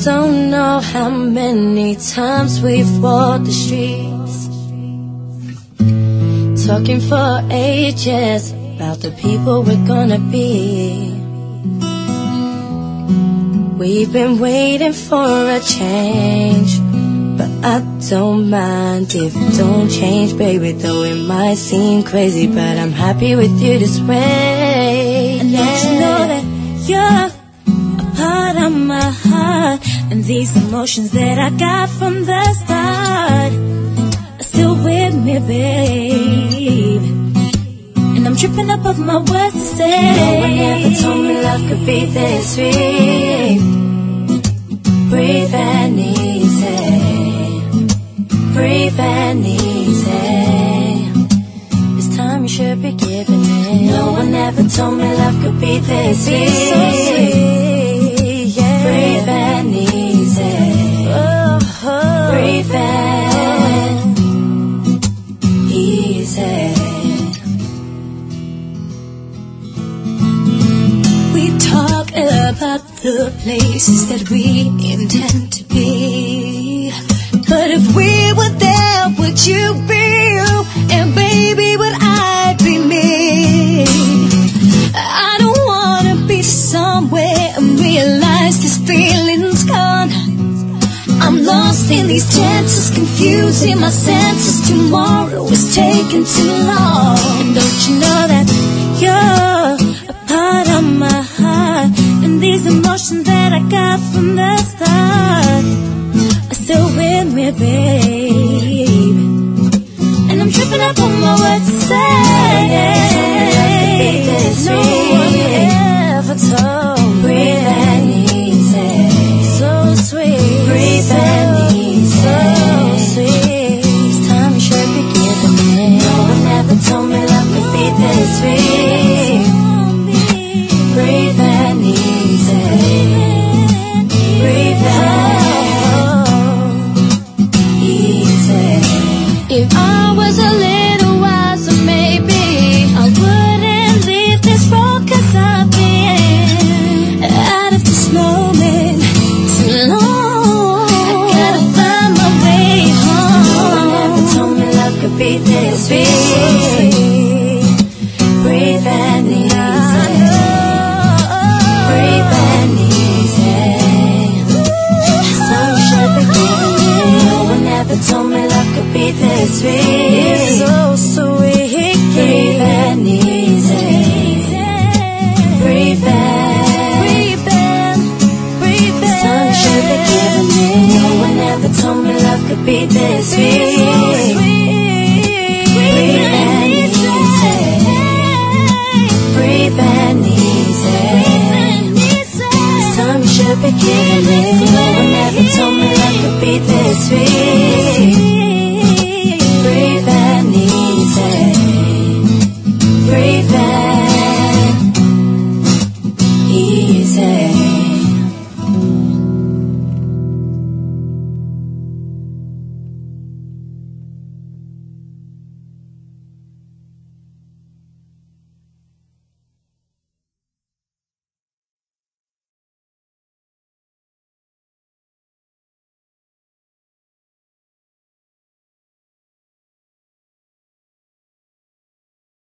don't know how many times we've walked the streets, talking for ages about the people we're gonna be. We've been waiting for a change, but I don't mind if it don't change, baby. Though it might seem crazy, but I'm happy with you this way. And don't you know that you're a part of my heart, and these emotions that I got from the start are still with me, babe. And I'm tripping up off my words to say. No one ever told me love could be this sweet. Breathe and easy, breathe and easy. This time you should be giving it. No one ever told me love could be this sweet. So sweet, yeah. Breathe and easy, breathe and easy. We talk about the places that we intend to be, but if we were there, would you be you? And baby, would I be me? I don't wanna be somewhere and realize this feeling's gone. I'm lost in these chances, confusing my senses. Tomorrow is taking too long. And don't you know that you're a part of my heart, and these emotions that I got from the start are still with me, babe. And I'm tripping up on my words to say. No one ever told me. Breathe and easy, so sweet. Breathe and easy, so sweet. This time you should be giving me. No one ever told me love could be this sweet. Breathe and easy, breathe and easy. If I was a little wiser, maybe I wouldn't leave this road, 'cause I've been out of this moment too long. I gotta find my way home. No one ever told me love could be this sweet. Breathe and easy, breathe and easy. Some should be giving me. No one ever told me love could be this sweet. It's so sweet. Breathe and easy, breathe and some should be giving me. No one ever told me love could be this sweet. Breathe and easy, breathe and easy. Should be giving me. No one ever told me love could be this sweet.